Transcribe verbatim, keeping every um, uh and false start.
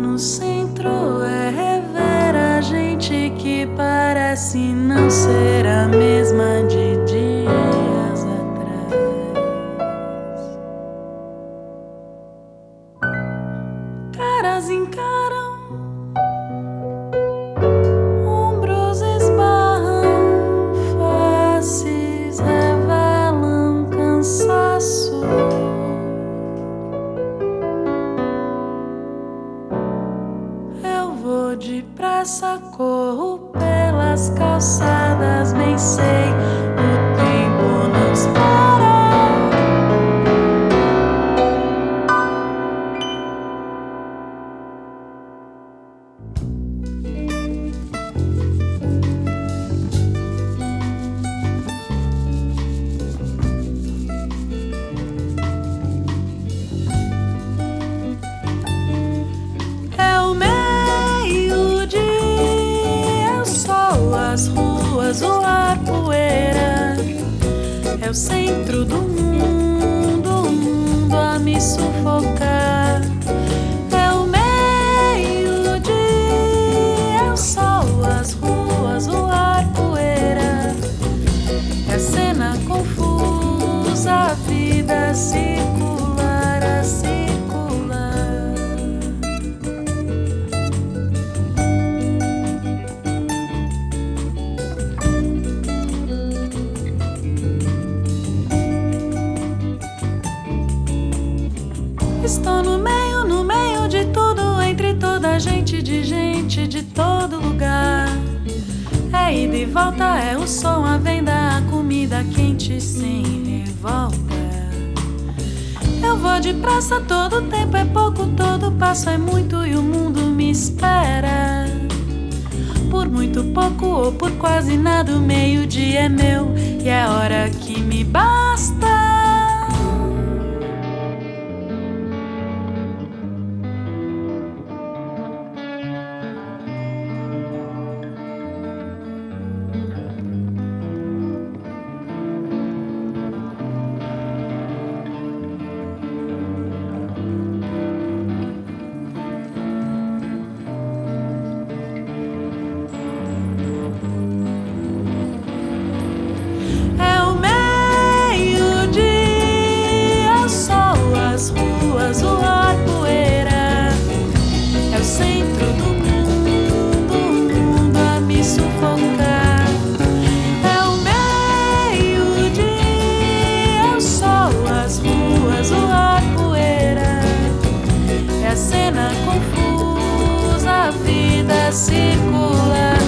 no centro é rever a gente que parece não ser a mesma de dias atrás. Caras encaram, ombros esbarram, faces revelam cansaço. Eu vou depressa, corro pelas calçadas, bem sei, o tempo não espera. É o meio-dia, é o sol, as ruas, o ar, poeira. É o centro do mundo, o mundo a me sufocar. É o meio-dia, é o sol, as ruas, o ar, poeira. É a cena confusa, a vida circular, a circular. Estou no meio, no meio de tudo, entre toda gente, de gente de todo lugar. É ida e volta, é o som, a venda, a comida quente sem revolta. Eu vou depressa, todo tempo é pouco, todo passo é muito e o mundo me espera. Por muito pouco ou por quase nada, o meio-dia é meu e é hora que me basta. É o meio-dia, é o sol, as ruas, o ar, poeira. É o centro do mundo, o mundo a me sufocar. É o meio-dia, é o sol, as ruas, o ar, poeira. É a cena confusa, a vida circular.